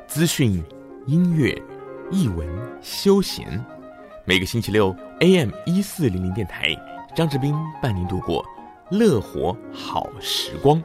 资讯、音乐、艺文、休闲，每个星期六 AM1400 电台，张志斌伴您度过乐活好时光。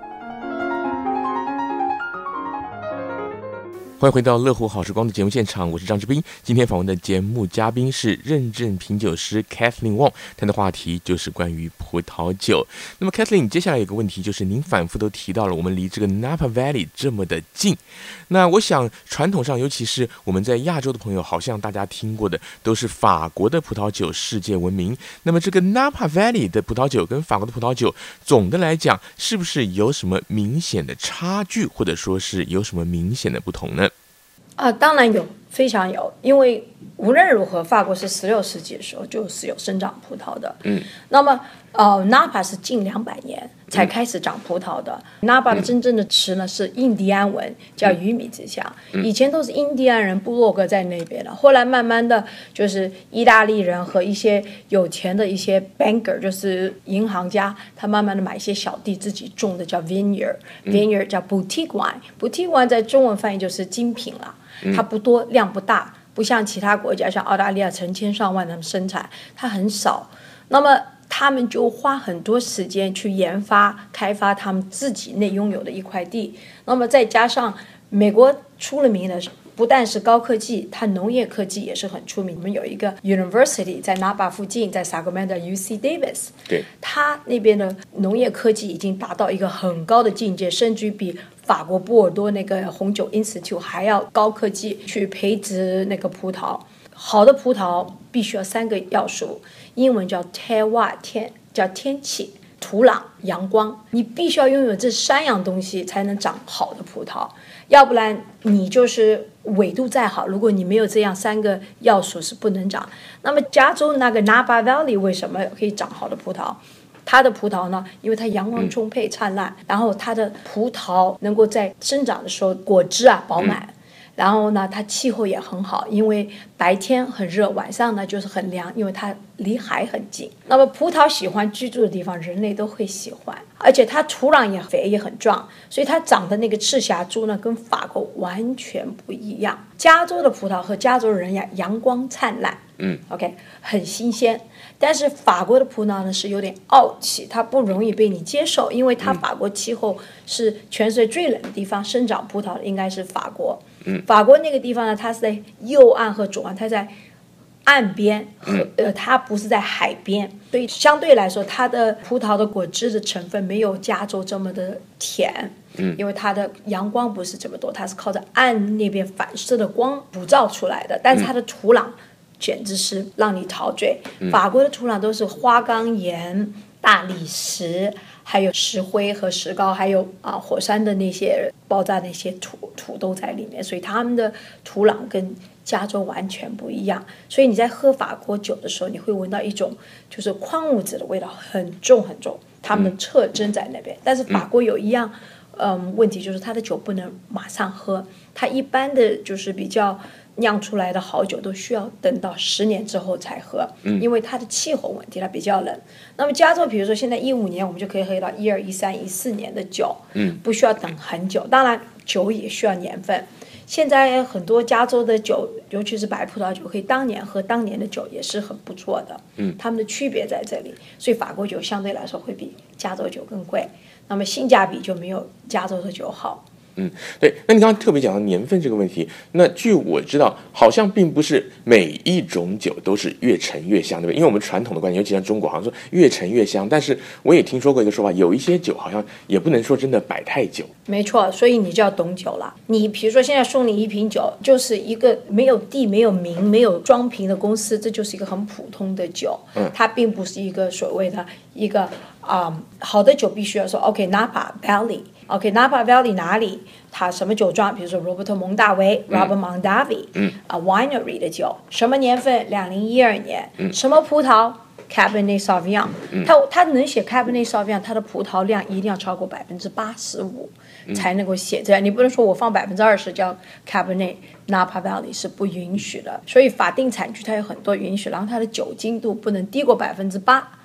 欢迎回到乐活好时光的节目现场，我是张志斌。今天访问的节目嘉宾是认证品酒师 Kathleen Wong， 谈的话题就是关于葡萄酒。那么 Kathleen， 接下来有个问题，就是您反复都提到了我们离这个 Napa Valley 这么的近。那我想传统上，尤其是我们在亚洲的朋友，好像大家听过的都是法国的葡萄酒世界闻名。那么这个 Napa Valley 的葡萄酒跟法国的葡萄酒，总的来讲是不是有什么明显的差距，或者说是有什么明显的不同呢？ 当然有，非常有，因为无论如何，法国是16世纪的时候就是有生长葡萄的。那么Napa 是近200年才开始长葡萄的。Napa 的真正的词呢是印第安文，叫鱼米之乡。以前都是印第安人部落格在那边的，后来慢慢的就是意大利人和一些有钱的一些 banker， 就是银行家，他慢慢的买一些小地自己种的，叫 vineyard 叫 boutique wine。boutique wine 在中文翻译就是精品了，它不多，量不大，不像其他国家像澳大利亚成千上万他们生产，它很少。那么他们就花很多时间去研发开发他们自己内拥有的一块地。那么再加上美国出了名的不但是高科技，它农业科技也是很出名。我们有一个 university 在 Napa 附近，在 Sacramento UC Davis， 对， 它那边的农业科技已经达到一个很高的境界，甚至于比法国波尔多那个红酒 Institute 还要高科技去培植那个葡萄。好的葡萄必须要3个要素，英文叫 terroir， 叫天气、土壤、阳光。你必须要拥有这3样东西才能长好的葡萄，要不然你就是纬度再好，如果你没有这样3个要素是不能长。那么加州那个 Napa Valley 为什么可以长好的葡萄？它的葡萄呢，因为它阳光充沛灿烂，然后它的葡萄能够在生长的时候果汁饱满，然后呢它气候也很好，因为白天很热，晚上呢就是很凉，因为它离海很近。那么葡萄喜欢居住的地方人类都会喜欢，而且它土壤也肥也很壮，所以它长的那个赤霞珠呢跟法国完全不一样。加州的葡萄和加州人阳光灿烂，OK， 很新鲜。但是法国的葡萄呢是有点傲气，它不容易被你接受，因为它法国气候是全世界最冷的地方，生长葡萄的应该是法国。法国那个地方呢，它是在右岸和左岸，它在岸边和它不是在海边，所以相对来说它的葡萄的果汁的成分没有加州这么的甜，因为它的阳光不是这么多，它是靠着岸那边反射的光捕照出来的。但是它的土壤简直是让你陶醉。法国的土壤都是花岗岩、大理石，还有石灰和石膏，还有火山的那些爆炸那些土都在里面，所以他们的土壤跟加州完全不一样。所以你在喝法国酒的时候，你会闻到一种就是矿物质的味道，很重很重，他们的特征在那边。但是法国有一样问题，就是它的酒不能马上喝，它一般的就是比较酿出来的好酒都需要等到10年之后才喝，因为它的气候问题，它比较冷。那么加州比如说现在15年我们就可以喝到12、13、14年的酒，不需要等很久。当然酒也需要年份，现在很多加州的酒，尤其是白葡萄酒，可以当年喝当年的酒也是很不错的。它们的区别在这里，所以法国酒相对来说会比加州酒更贵，那么性价比就没有加州的酒好。 对，那你刚刚特别讲到年份这个问题，那据我知道，好像并不是每一种酒都是越陈越香，对不对？因为我们传统的观念，尤其像中国，好像说越陈越香，但是我也听说过一个说法，有一些酒好像也不能说真的摆太久。 没错，所以你就要懂酒了。你比如说现在送你一瓶酒，就是一个没有地、没有名、没有装瓶的公司，这就是一个很普通的酒，它并不是一个所谓的一个好的酒必须要说 OK Napa Valley。Napa Valley 哪里？它什么酒庄？比如说罗伯特蒙大维 （Robert Mondavi），Winery 的酒，什么年份？2012年。什么葡萄？Cabernet Sauvignon。它能写 Cabernet Sauvignon， 它的葡萄量一定要超过85%才能够写这样。你不能说我放20%叫 Cabernet Napa Valley 是不允许的。所以法定产区它有很多允许，然后它的酒精度不能低过8%。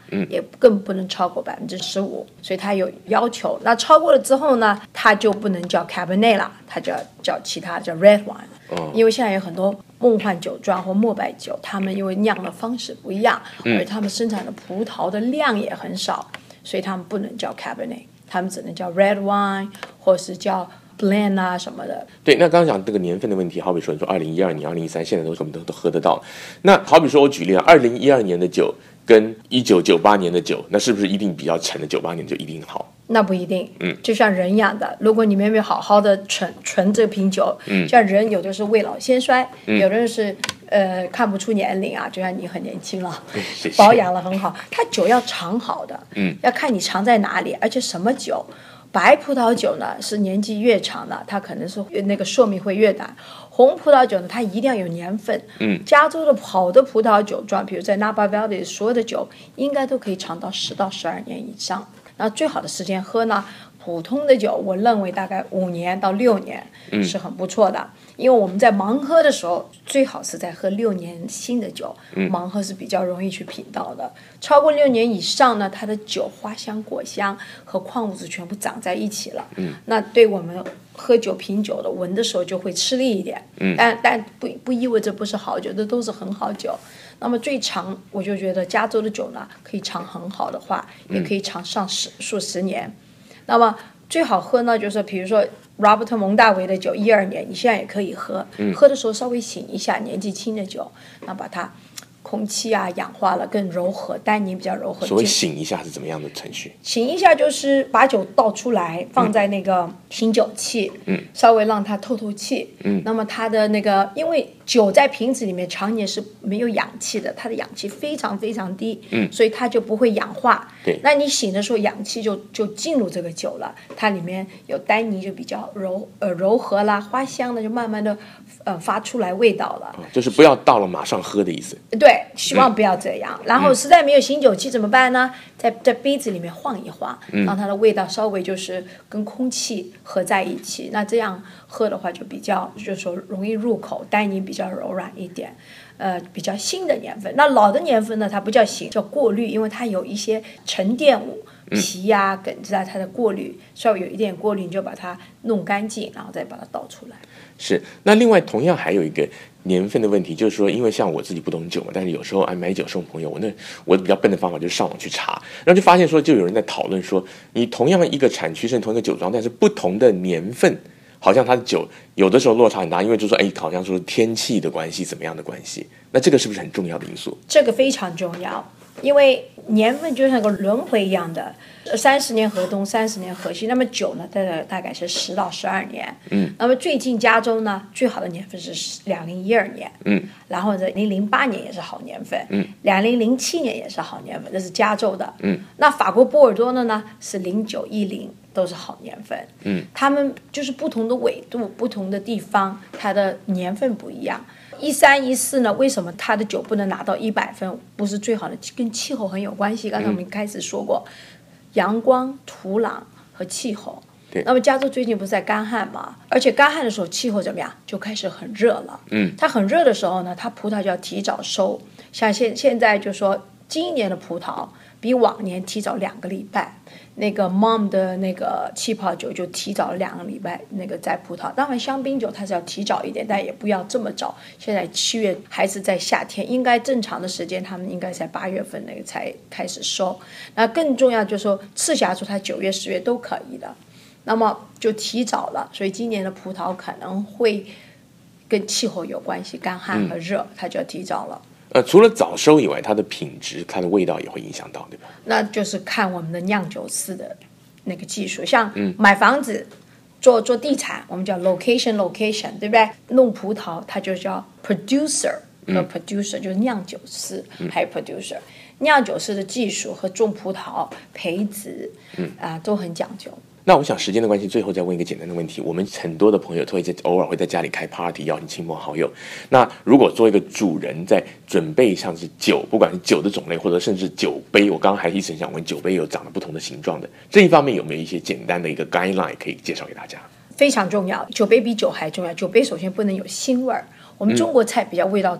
也更不能超过15%，所以它有要求。那超过了之后呢，它就不能叫 Cabernet 了，它就要叫其他叫 Red Wine。因为现在有很多梦幻酒庄或墨白酒，他们因为酿的方式不一样，而他们生产的葡萄的量也很少，所以他们不能叫 Cabernet， 他们只能叫 Red Wine 或是叫blend 啊什么的。 对，那刚刚讲这个年份的问题，好比说你说2012年、2013，现在我们都喝得到。那好比说我举例啊，2012年的酒跟1998年的酒，那是不是一定比较陈的98年就一定好？ 那不一定，就像人一样的，如果你们没有好好的存这瓶酒，像人有的是未老先衰，有的人是看不出年龄啊，就像你很年轻了，保养了很好，它酒要藏好的，要看你藏在哪里，而且什么酒。白葡萄酒呢是年纪越长的，它可能是那个寿命会越短。红葡萄酒呢，它一定要有年份。加州的好的葡萄酒庄，比如在 Napa Valley 所有的酒，应该都可以藏到10到12年以上。那最好的时间喝呢，普通的酒，我认为大概5年到6年是很不错的。因为我们在盲喝的时候，最好是在喝6年新的酒，盲喝是比较容易去品到的。超过6年以上呢，它的酒花香、果香和矿物质全部长在一起了。那对我们喝酒品酒的闻的时候就会吃力一点。但不意味着不是好酒，这都是很好酒。那么最长，我就觉得加州的酒呢，可以藏很好的话，也可以藏上数十年。那么最好喝呢，就是比如说 Robert 蒙大维的酒，12年，你现在也可以喝，喝的时候稍微醒一下，年纪轻的酒，那把它空气啊氧化了，更柔和，单宁比较柔和。 所谓醒一下是怎么样的程序？ 醒一下就是把酒倒出来，放在那个醒酒器，稍微让它透气。那么它的那个，因为酒在瓶子里面常年是没有氧气的，它的氧气非常非常低，所以它就不会氧化。 对， 那你醒的时候，氧气就进入这个酒了，它里面有单宁就比较柔和啦，花香的就慢慢的发出来味道了。 就是不要到了马上喝的意思。 对，希望不要这样。然后实在没有醒酒器怎么办呢？在杯子里面晃一晃，让它的味道稍微就是跟空气合在一起。那这样喝的话就比较就是说容易入口，单宁比较柔软一点。比较新的年份，那老的年份呢，它不叫醒，叫过滤，因为它有一些沉淀物，皮呀、梗子啊，它的过滤稍微有一点过滤，你就把它弄干净，然后再把它倒出来。 是，那另外同样还有一个年份的问题，就是说，因为像我自己不懂酒嘛，但是有时候买酒送朋友，我比较笨的方法就是上网去查，然后就发现说，就有人在讨论说，你同样一个产区是同一个酒庄，但是不同的年份，好像它的酒有的时候落差很大，因为就说好像说天气的关系，怎么样的关系，那这个是不是很重要的因素？ 这个非常重要，因为年份就像个轮回一样的，30年河东，30年河西。那么酒呢，大概是10到12年。那么最近加州呢，最好的年份是2012年。然后2008年也是好年份。2007年也是好年份，这是加州的。那法国波尔多的呢是0910。都是好年份，他们就是不同的纬度、不同的地方，它的年份不一样。13、14呢，为什么它的酒不能拿到100分？不是最好的，跟气候很有关系。刚才我们开始说过，阳光、土壤和气候。那么加州最近不是在干旱嘛？而且干旱的时候气候怎么样？就开始很热了。它很热的时候呢，它葡萄就要提早收。像现在就说今年的葡萄比往年提早2个礼拜。那个 Mom 的那个气泡酒就提早了2个礼拜，那个在葡萄。当然香槟酒它是要提早一点，但也不要这么早。现在7月还是在夏天，应该正常的时间他们应该在8月份那个才开始收。那更重要就是说赤霞珠它9月10月都可以的，那么就提早了。所以今年的葡萄可能会跟气候有关系，干旱和热，它就要提早了。 除了早收以外，它的品质、它的味道也会影响到，对吧？ 那就是看我们的酿酒师的那个技术，像买房子、做地产，我们叫 location， 对不对？弄葡萄，它就叫 producer 和 producer，就是酿酒师，还有 producer。酿酒师的技术和种葡萄、培植，都很讲究。 那我想时间的关系，最后再问一个简单的问题：我们很多的朋友偶尔会在家里开 party， 邀请亲朋好友。那如果做一个主人在准备像是酒，不管是酒的种类，或者甚至酒杯，我刚刚还一直想问，酒杯有长得不同的形状的，这一方面有没有一些简单的一个 guideline 可以介绍给大家？ 非常重要，酒杯比酒还重要。酒杯首先不能有腥味儿，我们中国菜比较味道重，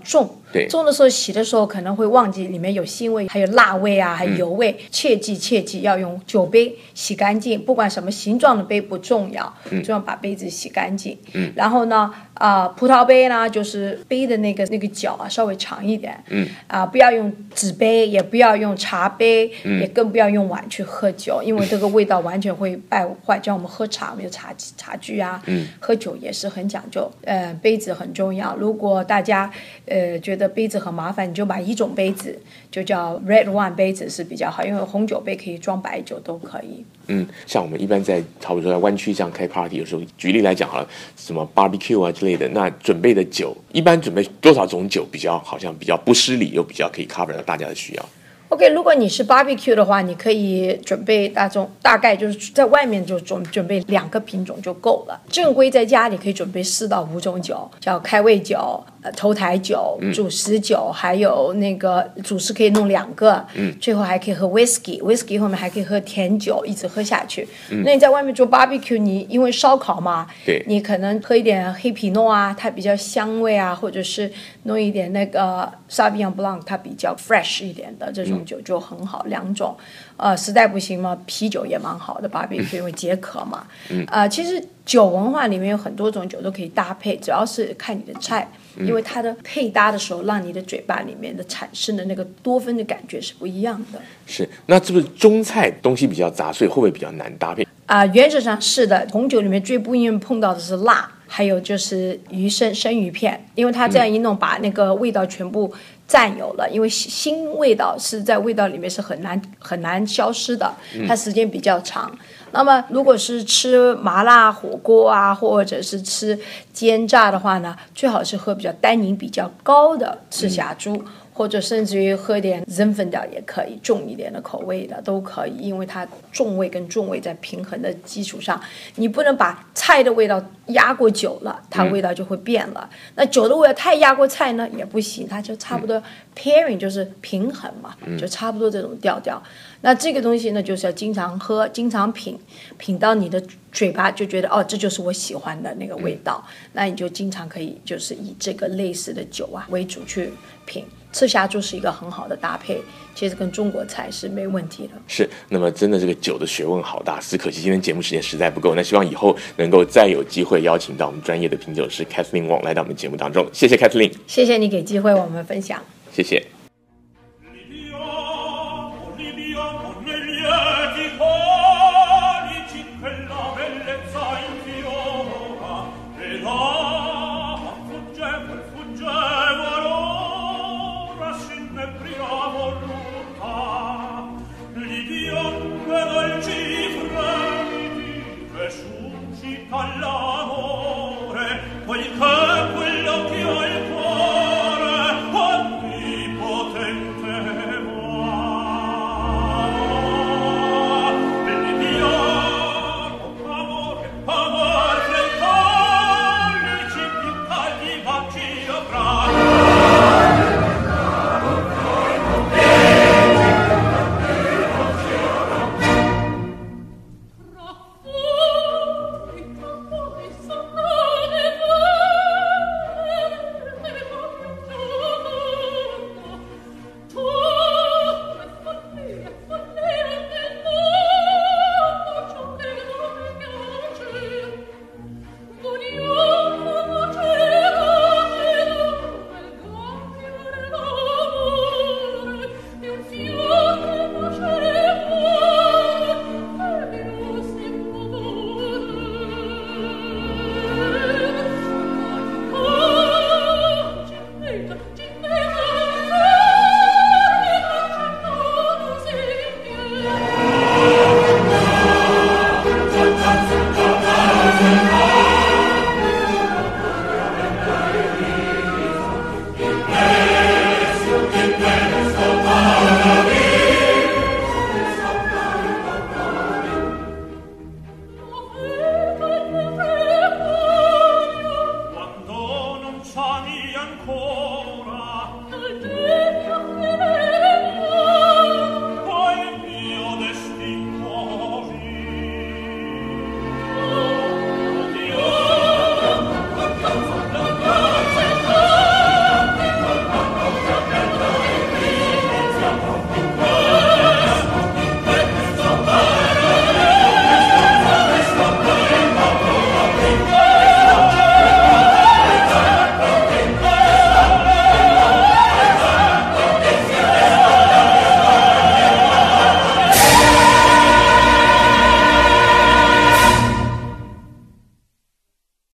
对， 重的时候洗的时候可能会忘记里面有腥味，还有辣味啊，还有油味。切记要用酒杯洗干净，不管什么形状的杯不重要，重要把杯子洗干净。然后呢，葡萄杯呢，就是杯的那个角啊稍微长一点。不要用纸杯，也不要用茶杯，也更不要用碗去喝酒，因为这个味道完全会败坏。就像我们喝茶，没有茶具啊，喝酒也是很讲究。杯子很重要。如果大家觉得杯子很麻烦，你就买一种杯子，就叫 red wine 杯子是比较好，因为红酒杯可以装白酒都可以。 像我们一般在差不多在湾区这样开 party 的时候，举例来讲好了，什么 barbecue 啊之类的，那准备的酒一般准备多少种酒好像比较不失礼，又比较可以 cover 到大家的需要。 OK， 如果你是 barbecue 的话，你可以准备大概就是在外面就准备2个品种就够了。正规在家里可以准备4到5种酒，叫开胃酒、头台酒、主食酒，还有那个主食可以弄2个，最后还可以喝 whisky 后面还可以喝甜酒，一直喝下去。那你在外面做 barbecue， 你因为烧烤嘛， 对， 你可能喝一点黑皮诺啊，它比较香味啊，或者是弄一点那个 Sauvignon Blanc， 它比较 fresh 一点的这种酒就很好，2种。实在不行嘛，啤酒也蛮好的 barbecue， 因为解渴嘛。其实酒文化里面有很多种酒都可以搭配，主要是看你的菜，因为它的配搭的时候，让你的嘴巴里面的产生的那个多酚的感觉是不一样的。 是，那是不是中菜东西比较杂碎，会不会比较难搭配？ 原则上是的，红酒里面最不应碰到的是辣，还有就是生鱼片，因为它这样一弄，把那个味道全部占有了。因为腥味道是在味道里面是很难消失的，它时间比较长。那么如果是吃麻辣火锅啊，或者是吃煎炸的话呢，最好是喝比较单宁比较高的赤霞珠。或者甚至于喝点 Zinfandel 也可以，重一点的口味的都可以，因为它重味跟重味在平衡的基础上，你不能把菜的味道压过酒了，它味道就会变了。那酒的味道太压过菜呢也不行，它就差不多 pairing 就是平衡嘛，就差不多这种调调。那这个东西呢，就是要经常喝，经常品到你的嘴巴就觉得这就是我喜欢的那个味道，那你就经常可以就是以这个类似的酒啊为主去品。赤霞珠是一个很好的搭配，其实跟中国菜是没问题的。 是，那么真的这个酒的学问好大，只可惜今天节目时间实在不够。那希望以后能够再有机会邀请到我们专业的品酒师 Kathleen Wong 来到我们节目当中。谢谢 Kathleen， 谢谢你给机会我们分享， 谢谢。